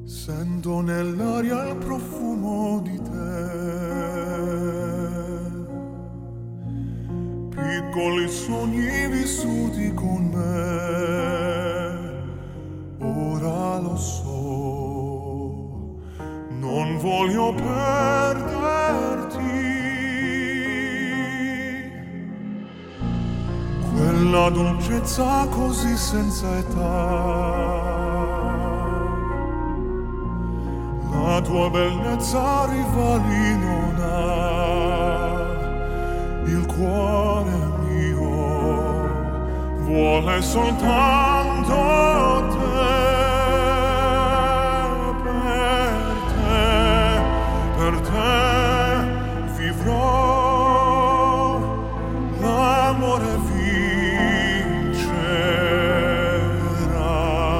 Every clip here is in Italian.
Sento nell'aria il profumo di te, piccoli sogni vissuti con me. Ora lo so, non voglio perderti. Quella dolcezza così senza età, la tua bellezza rivali non ha. Il cuore mio vuole soltanto te. Per te vivrò, l'amore vincerà.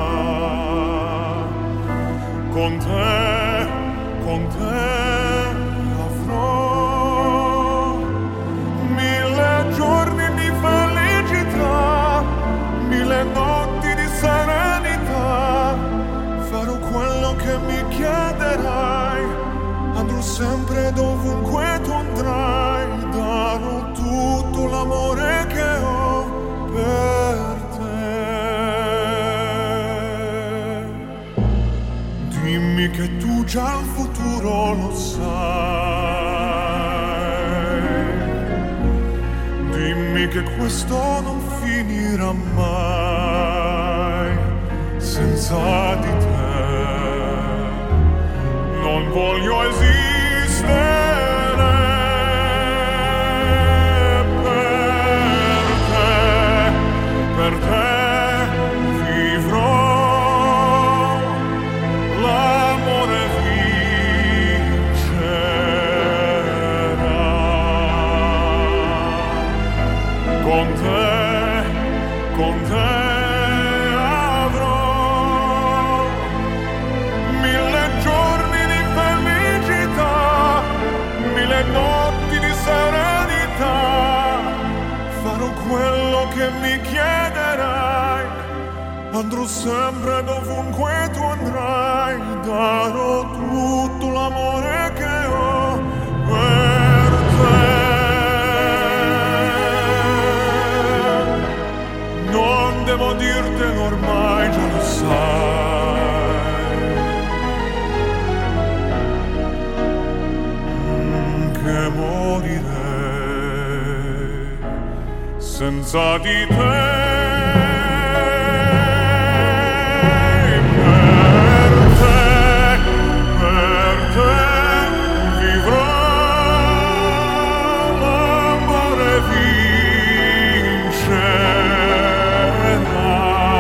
Con te avrò 1000 giorni di felicità, 1000 notti di serenità. Farò quello che mi chiederai, andrò sempre dovunque tu andrai. Darò tutto l'amore che ho per te. Dimmi che tu già il futuro lo sai, dimmi che questo non finirà mai. Senza di te non voglio esistere. Per te vivrò, l'amore vincerà. Con te avrò 1000 giorni di felicità, 1000 notti di serenità. Farò quello che mi chiederai, andrò sempre dovunque tu andrai. Darò tutto l'amore che ho per te. Non devo dirtelo ormai, già lo sai, che morirei senza di te. Per te vivrò, l'amore vincerà.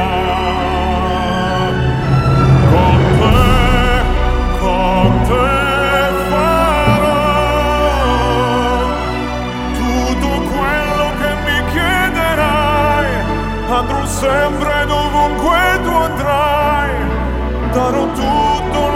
Con te farò tutto quello che mi chiederai. Andrò sempre dovunque tu andrai. Darò tutto